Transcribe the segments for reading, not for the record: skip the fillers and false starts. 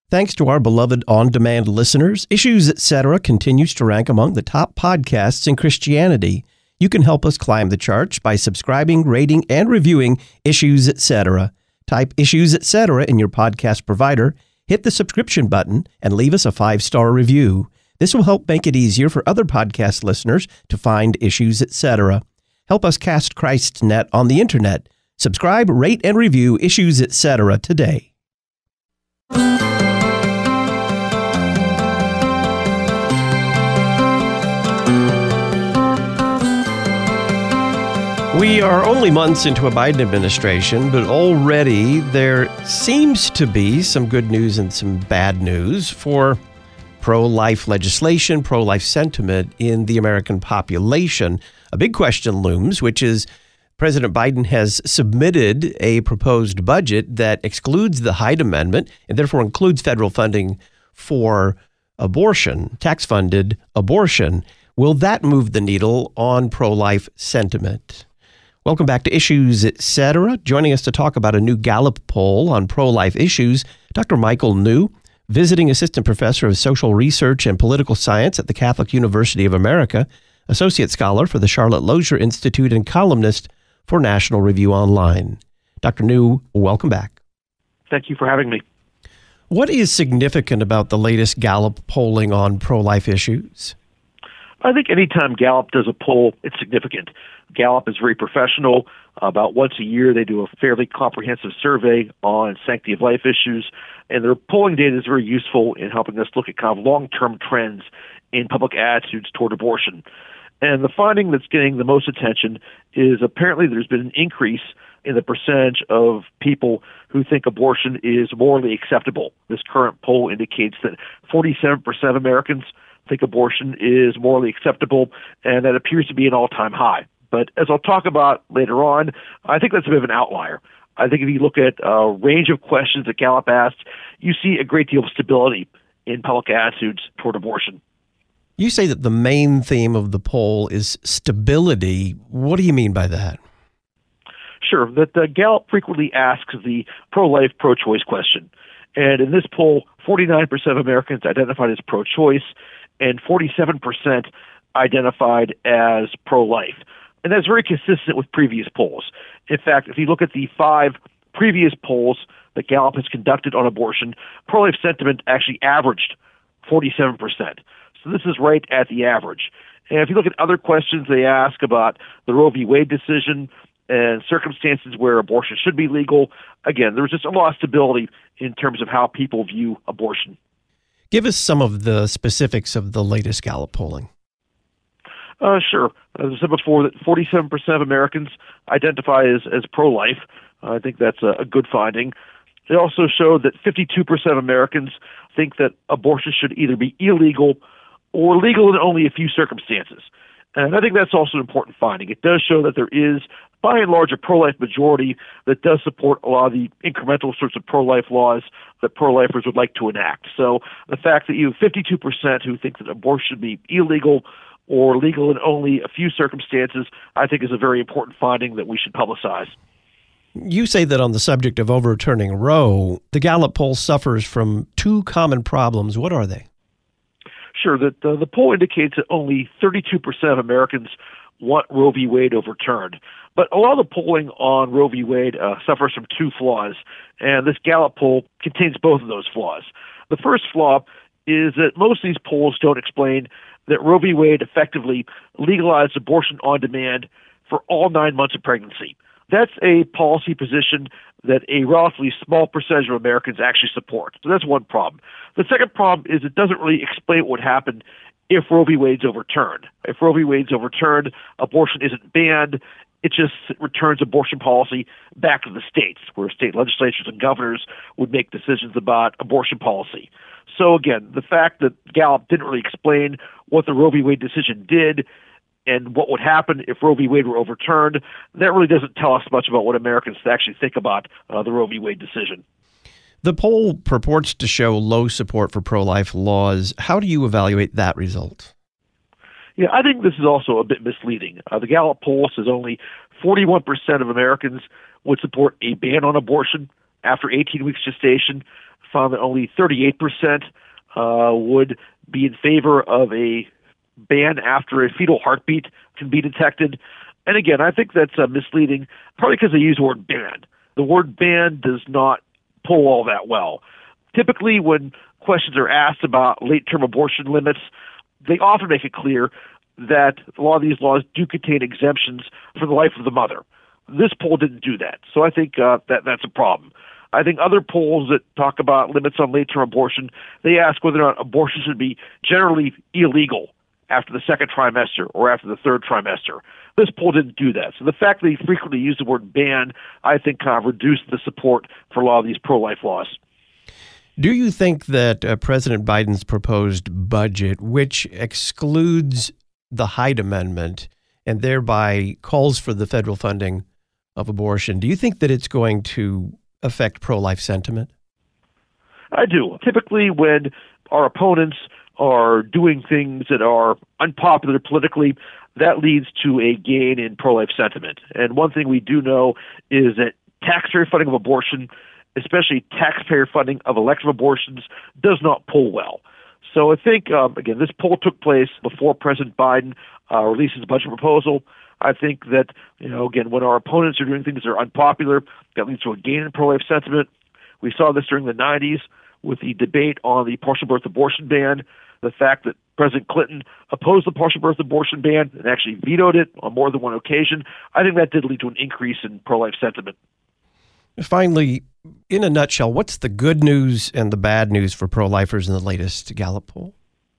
Thanks to our beloved on-demand listeners, Issues Etc. continues to rank among the top podcasts in Christianity. You can help us climb the charts by subscribing, rating, and reviewing Issues Etc. Type Issues Etc. in your podcast provider, hit the subscription button, and leave us a 5-star review. This will help make it easier for other podcast listeners to find Issues Etc. Help us cast Christ's net on the internet. Subscribe, rate, and review Issues Etc. today. We are only months into a Biden administration, but already there seems to be some good news and some bad news for pro-life legislation, pro-life sentiment in the American population. A big question looms, which is President Biden has submitted a proposed budget that excludes the Hyde Amendment and therefore includes federal funding for abortion, tax-funded abortion. Will that move the needle on pro-life sentiment? Welcome back to Issues Etc. Joining us to talk about a new Gallup poll on pro-life issues, Dr. Michael New, visiting assistant professor of social research and political science at the Catholic University of America, associate scholar for the Charlotte Lozier Institute, and columnist for National Review Online. Dr. New, welcome back. Thank you for having me. What is significant about the latest Gallup polling on pro-life issues? I think anytime Gallup does a poll, it's significant. Gallup is very professional. About once a year, they do a fairly comprehensive survey on sanctity of life issues, and their polling data is very useful in helping us look at kind of long-term trends in public attitudes toward abortion. And the finding that's getting the most attention is apparently there's been an increase in the percentage of people who think abortion is morally acceptable. This current poll indicates that 47% of Americans think abortion is morally acceptable, and that appears to be an all-time high. But as I'll talk about later on, I think that's a bit of an outlier. I think if you look at a range of questions that Gallup asked, you see a great deal of stability in public attitudes toward abortion. You say that the main theme of the poll is stability. What do you mean by that? Sure. That Gallup frequently asks the pro-life, pro-choice question. And in this poll, 49% of Americans identified as pro-choice and 47% identified as pro-life. And that's very consistent with previous polls. In fact, if you look at the 5 previous polls that Gallup has conducted on abortion, pro-life sentiment actually averaged 47%. So this is right at the average. And if you look at other questions they ask about the Roe v. Wade decision and circumstances where abortion should be legal, again, there's just a lot of stability in terms of how people view abortion. Give us some of the specifics of the latest Gallup polling. Sure. As I said before, that 47% of Americans identify as pro-life. I think that's a good finding. They also showed that 52% of Americans think that abortion should either be illegal or legal in only a few circumstances. And I think that's also an important finding. It does show that there is, by and large, a pro-life majority that does support a lot of the incremental sorts of pro-life laws that pro-lifers would like to enact. So the fact that you have 52% who think that abortion should be illegal or legal in only a few circumstances, I think is a very important finding that we should publicize. You say that on the subject of overturning Roe, the Gallup poll suffers from 2 common problems. What are they? Sure. That the poll indicates that only 32% of Americans want Roe v. Wade overturned. But a lot of the polling on Roe v. Wade suffers from 2 flaws, and this Gallup poll contains both of those flaws. The first flaw is that most of these polls don't explain that Roe v. Wade effectively legalized abortion on demand for all 9 months of pregnancy. That's a policy position that a relatively small percentage of Americans actually support. So that's one problem. The second problem is it doesn't really explain what would happen if Roe v. Wade's overturned. If Roe v. Wade's overturned, abortion isn't banned. It just returns abortion policy back to the states, where state legislatures and governors would make decisions about abortion policy. So again, the fact that Gallup didn't really explain what the Roe v. Wade decision did and what would happen if Roe v. Wade were overturned, that really doesn't tell us much about what Americans actually think about the Roe v. Wade decision. The poll purports to show low support for pro-life laws. How do you evaluate that result? Yeah, I think this is also a bit misleading. The Gallup poll says only 41% of Americans would support a ban on abortion after 18 weeks gestation. found that only 38% would be in favor of a ban after a fetal heartbeat can be detected. And again, I think that's misleading, probably because they use the word ban. The word ban does not pull all that well. Typically, when questions are asked about late-term abortion limits, they often make it clear that a lot of these laws do contain exemptions for the life of the mother. This poll didn't do that, so I think that's a problem. I think other polls that talk about limits on late-term abortion, they ask whether or not abortion should be generally illegal after the second trimester or after the third trimester. This poll didn't do that. So the fact that they frequently use the word ban, I think kind of reduced the support for a lot of these pro-life laws. Do you think that President Biden's proposed budget, which excludes the Hyde Amendment and thereby calls for the federal funding of abortion, do you think that it's going to affect pro-life sentiment? I do. Typically, when our opponents are doing things that are unpopular politically, that leads to a gain in pro-life sentiment. And one thing we do know is that taxpayer funding of abortion, especially taxpayer funding of elective abortions, does not pull well. So I think, again, this poll took place before President Biden released his budget proposal. I think that, again, when our opponents are doing things that are unpopular, that leads to a gain in pro-life sentiment. We saw this during the 90s with the debate on the partial birth abortion ban, the fact that President Clinton opposed the partial birth abortion ban and actually vetoed it on more than one occasion. I think that did lead to an increase in pro-life sentiment. Finally, in a nutshell, what's the good news and the bad news for pro-lifers in the latest Gallup poll?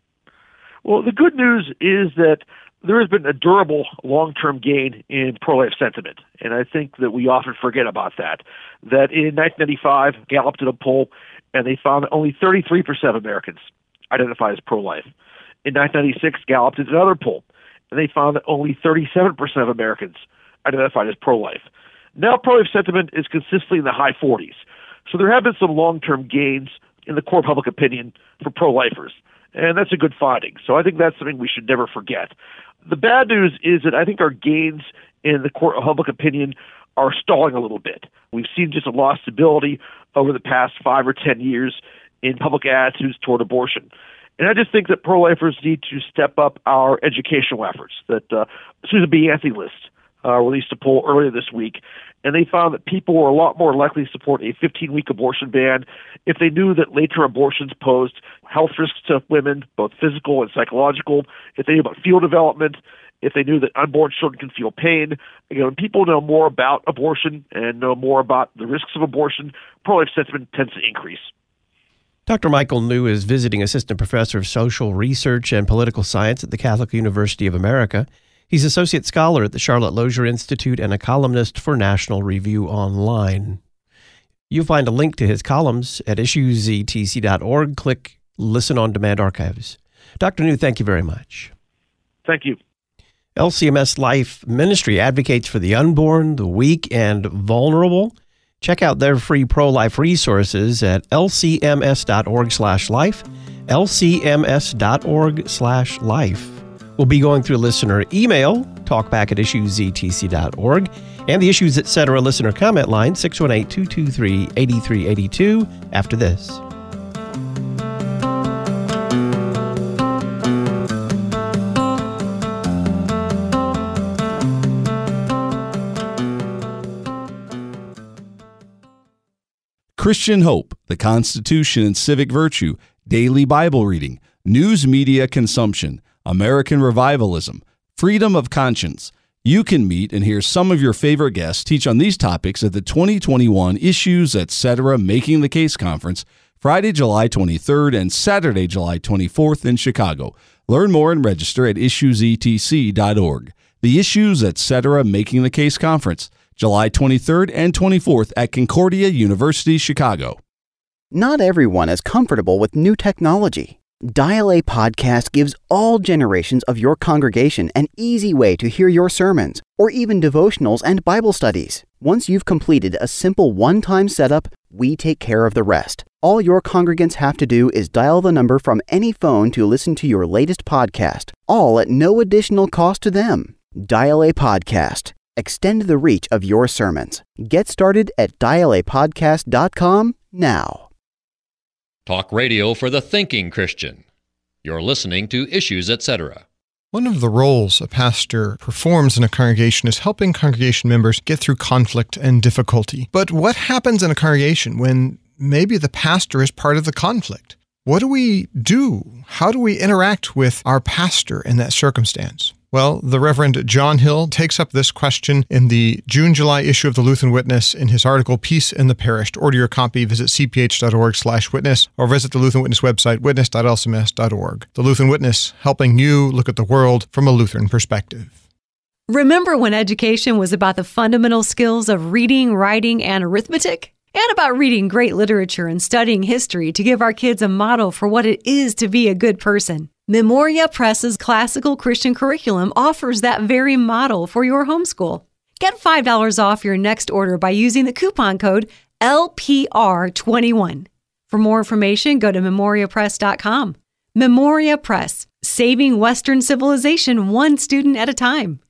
Well, the good news is that there has been a durable long-term gain in pro-life sentiment, and I think that we often forget about that. That in 1995, Gallup did a poll, and they found that only 33% of Americans identify as pro-life. In 1996, Gallup did another poll, and they found that only 37% of Americans identified as pro-life. Now pro-life sentiment is consistently in the high 40s. So there have been some long-term gains in the core public opinion for pro-lifers, and that's a good finding. So I think that's something we should never forget. The bad news is that I think our gains in the core public opinion are stalling a little bit. We've seen just a lost stability over the past 5 or 10 years in public attitudes toward abortion. And I just think that pro-lifers need to step up our educational efforts. That Susan B. Anthony List released a poll earlier this week, and they found that people were a lot more likely to support a 15-week abortion ban if they knew that later abortions posed health risks to women, both physical and psychological, if they knew about fetal development, if they knew that unborn children can feel pain. Again, when people know more about abortion and know more about the risks of abortion, pro-life sentiment tends to increase. Dr. Michael New is visiting assistant professor of social research and political science at the Catholic University of America. He's associate scholar at the Charlotte Lozier Institute and a columnist for National Review Online. You'll find a link to his columns at issuesetc.org. Click Listen on Demand Archives. Dr. New, thank you very much. Thank you. LCMS Life Ministry advocates for the unborn, the weak, and vulnerable. Check out their free pro-life resources at lcms.org/life, lcms.org/life. We'll be going through listener email, talkback@issuesetc.org, and the Issues Etc. listener comment line, 618-223-8382, after this. Christian Hope, the Constitution and Civic Virtue, daily Bible reading, news media consumption, American revivalism, freedom of conscience. You can meet and hear some of your favorite guests teach on these topics at the 2021 Issues Etc. Making the Case Conference, Friday, July 23rd and Saturday, July 24th in Chicago. Learn more and register at issuesetc.org. The Issues Etc. Making the Case Conference, July 23rd and 24th at Concordia University, Chicago. Not everyone is comfortable with new technology. Dial A Podcast gives all generations of your congregation an easy way to hear your sermons, or even devotionals and Bible studies. Once you've completed a simple one-time setup, we take care of the rest. All your congregants have to do is dial the number from any phone to listen to your latest podcast, all at no additional cost to them. Dial A Podcast. Extend the reach of your sermons. Get started at dialapodcast.com now. Talk radio for the thinking Christian. You're listening to Issues, Etc. One of the roles a pastor performs in a congregation is helping congregation members get through conflict and difficulty. But what happens in a congregation when maybe the pastor is part of the conflict? What do we do? How do we interact with our pastor in that circumstance? Well, the Reverend John Hill takes up this question in the June-July issue of the Lutheran Witness in his article, Peace in the Parish. To order your copy, visit cph.org/witness or visit the Lutheran Witness website, witness.lcms.org. The Lutheran Witness, helping you look at the world from a Lutheran perspective. Remember when education was about the fundamental skills of reading, writing, and arithmetic? And about reading great literature and studying history to give our kids a model for what it is to be a good person. Memoria Press's classical Christian curriculum offers that very model for your homeschool. Get $5 off your next order by using the coupon code LPR21. For more information, go to memoriapress.com. Memoria Press, saving Western civilization one student at a time.